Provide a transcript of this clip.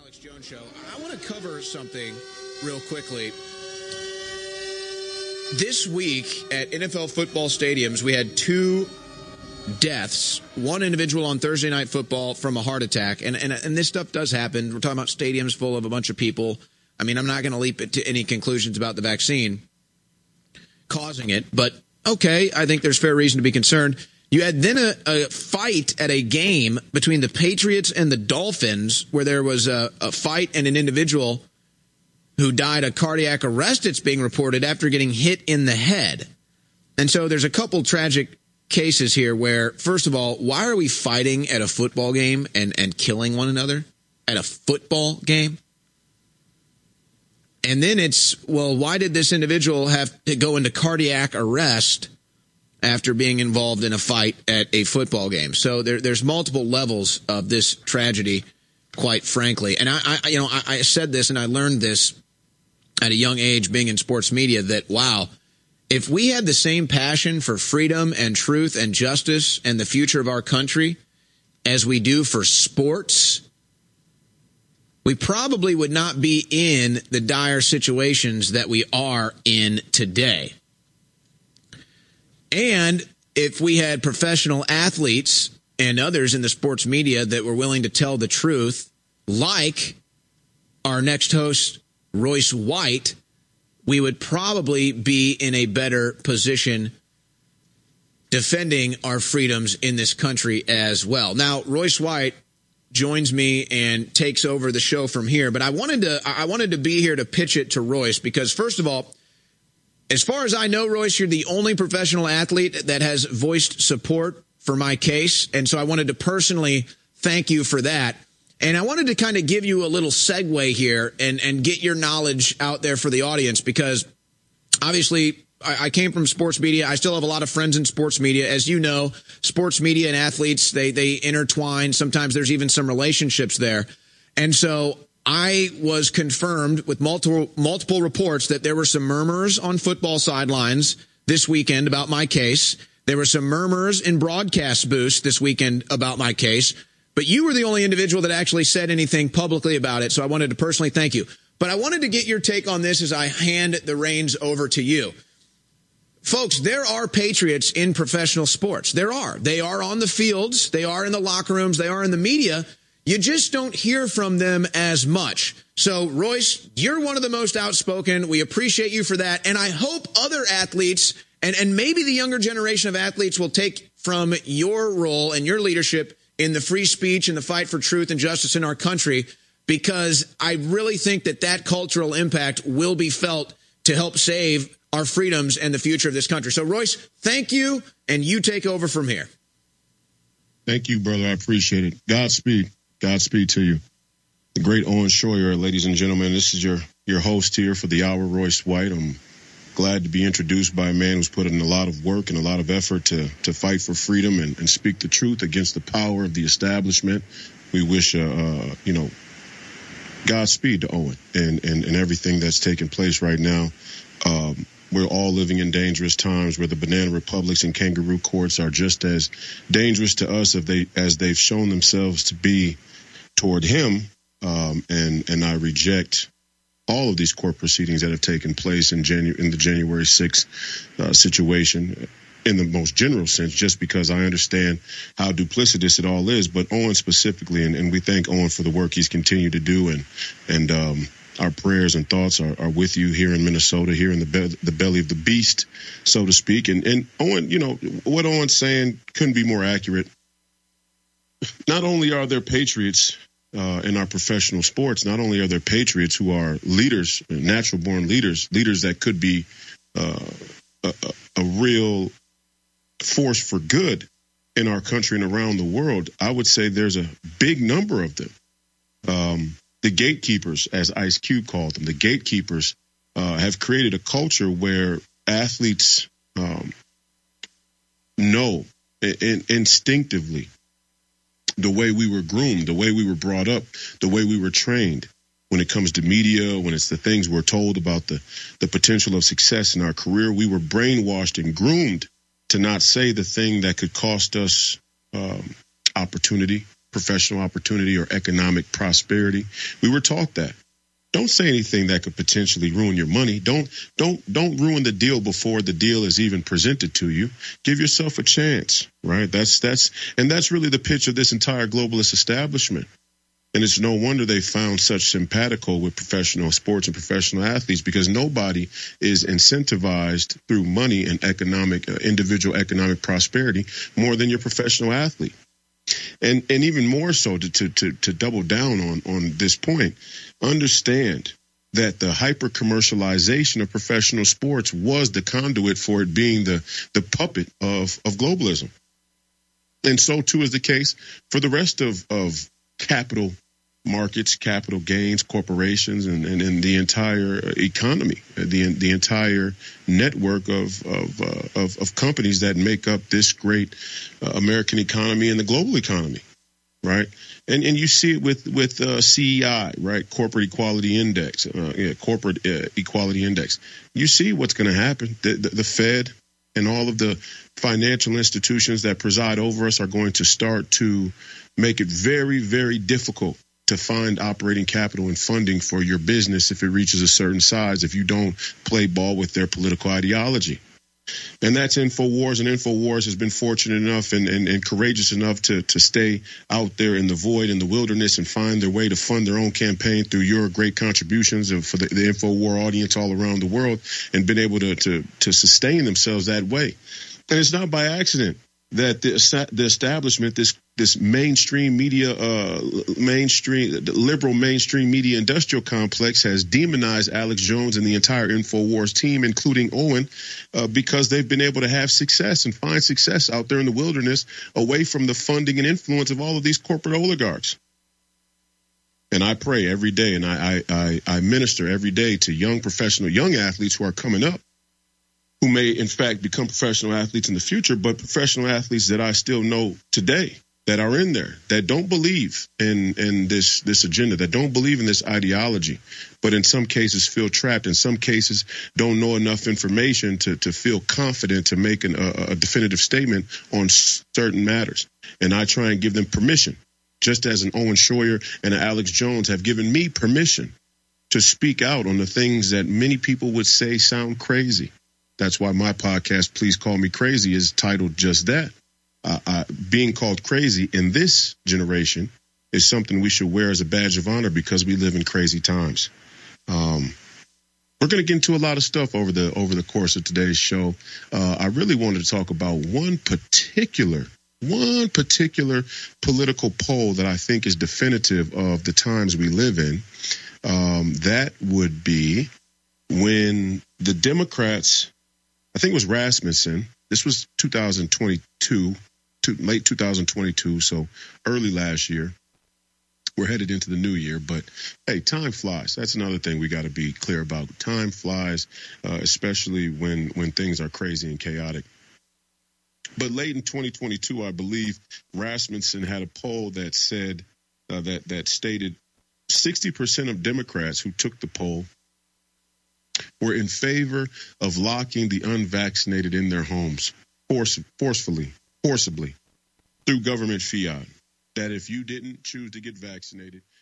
Alex Jones Show. I want to cover something real quickly. This week at NFL football stadiums, we had 2 deaths. One individual on Thursday Night Football from a heart attack. And this stuff does happen. We're talking about stadiums full of a bunch of people. I mean, I'm not going to leap to any conclusions about the vaccine causing it. But, okay, I think there's fair reason to be concerned. You had then a fight at a game between the Patriots and the Dolphins where there was a fight and an individual who died of cardiac arrest, it's being reported, after getting hit in the head. And so there's a couple tragic cases here where, first of all, why are we fighting at a football game and killing one another at a football game? And then it's, well, why did this individual have to go into cardiac arrest after being involved in a fight at a football game? So there's multiple levels of this tragedy, quite frankly. And I said this and I learned this at a young age being in sports media that, wow, if we had the same passion for freedom and truth and justice and the future of our country as we do for sports, we probably would not be in the dire situations that we are in today. And if we had professional athletes and others in the sports media that were willing to tell the truth, like our next host, Royce White, we would probably be in a better position defending our freedoms in this country as well. Now, Royce White joins me and takes over the show from here, but I wanted to be here to pitch it to Royce because, first of all, as far as I know, Royce, you're the only professional athlete that has voiced support for my case, and so I wanted to personally thank you for that. And I wanted to kind of give you a little segue here and get your knowledge out there for the audience because, obviously, I came from sports media. I still have a lot of friends in sports media. As you know, sports media and athletes, they intertwine. Sometimes there's even some relationships there. And so I was confirmed with multiple reports that there were some murmurs on football sidelines this weekend about my case. There were some murmurs in broadcast booths this weekend about my case. But you were the only individual that actually said anything publicly about it, so I wanted to personally thank you. But I wanted to get your take on this as I hand the reins over to you. Folks, there are patriots in professional sports. There are. They are on the fields. They are in the locker rooms. They are in the media. You just don't hear from them as much. So, Royce, you're one of the most outspoken. We appreciate you for that. And I hope other athletes and maybe the younger generation of athletes will take from your role and your leadership in the free speech and the fight for truth and justice in our country, because I really think that cultural impact will be felt to help save our freedoms and the future of this country. So, Royce, thank you, and you take over from here. Thank you, brother. I appreciate it. Godspeed. Godspeed to you. The great Owen Schroyer, ladies and gentlemen. This is your host here for the hour, Royce White. I'm glad to be introduced by a man who's put in a lot of work and a lot of effort to fight for freedom and speak the truth against the power of the establishment. We wish, Godspeed to Owen and everything that's taking place right now. We're all living in dangerous times where the banana republics and kangaroo courts are just as dangerous to us as they've shown themselves to be toward him. And I reject all of these court proceedings that have taken place in the January 6th situation in the most general sense, just because I understand how duplicitous it all is. But Owen specifically, and we thank Owen for the work he's continued to do, and our prayers and thoughts are with you here in Minnesota, here in the belly of the beast, so to speak. And Owen, what Owen's saying couldn't be more accurate. Not only are there patriots in our professional sports, not only are there patriots who are leaders, natural-born leaders that could be a real force for good in our country and around the world. I would say there's a big number of them. The gatekeepers, as Ice Cube called them, the gatekeepers have created a culture where athletes know instinctively the way we were groomed, the way we were brought up, the way we were trained when it comes to media, when it's the things we're told about the potential of success in our career. We were brainwashed and groomed to not say the thing that could cost us opportunity, professional opportunity or economic prosperity. We were taught that. Don't say anything that could potentially ruin your money. Don't ruin the deal before the deal is even presented to you. Give yourself a chance, right? That's really the pitch of this entire globalist establishment. And it's no wonder they found such simpatico with professional sports and professional athletes, because nobody is incentivized through money and individual economic prosperity more than your professional athlete. And even more so to double down on this point, understand that the hyper commercialization of professional sports was the conduit for it being the puppet of globalism. And so too is the case for the rest of capital markets, capital gains, corporations, and the entire economy, the entire network of companies that make up this great American economy and the global economy, right? And you see it with CEI, right? Corporate Equality Index, Corporate Equality Index. You see what's going to happen. The Fed and all of the financial institutions that preside over us are going to start to make it very, very difficult to find operating capital and funding for your business if it reaches a certain size, if you don't play ball with their political ideology. And that's InfoWars, and InfoWars has been fortunate enough and courageous enough to stay out there in the void, in the wilderness, and find their way to fund their own campaign through your great contributions for the InfoWar audience all around the world, and been able to sustain themselves that way. And it's not by accident that the establishment, this mainstream media, the liberal mainstream media industrial complex, has demonized Alex Jones and the entire InfoWars team, including Owen, because they've been able to have success and find success out there in the wilderness, away from the funding and influence of all of these corporate oligarchs. And I pray every day, and I minister every day to young athletes who are coming up, who may, in fact, become professional athletes in the future, but professional athletes that I still know today that are in there, that don't believe in this agenda, that don't believe in this ideology, but in some cases feel trapped, in some cases don't know enough information to feel confident to make a definitive statement on certain matters. And I try and give them permission, just as an Owen Schroyer and an Alex Jones have given me permission to speak out on the things that many people would say sound crazy. That's why my podcast, Please Call Me Crazy, is titled just that. Being called crazy in this generation is something we should wear as a badge of honor, because we live in crazy times. We're going to get into a lot of stuff over the course of today's show. I really wanted to talk about one particular political poll that I think is definitive of the times we live in. That would be when the Democrats, I think it was Rasmussen. This was 2022, late 2022, so early last year. We're headed into the new year, but hey, time flies. That's another thing we got to be clear about. Time flies, especially when things are crazy and chaotic. But late in 2022, I believe Rasmussen had a poll that said that stated 60% of Democrats who took the poll were in favor of locking the unvaccinated in their homes forcibly through government fiat. That if you didn't choose to get vaccinated,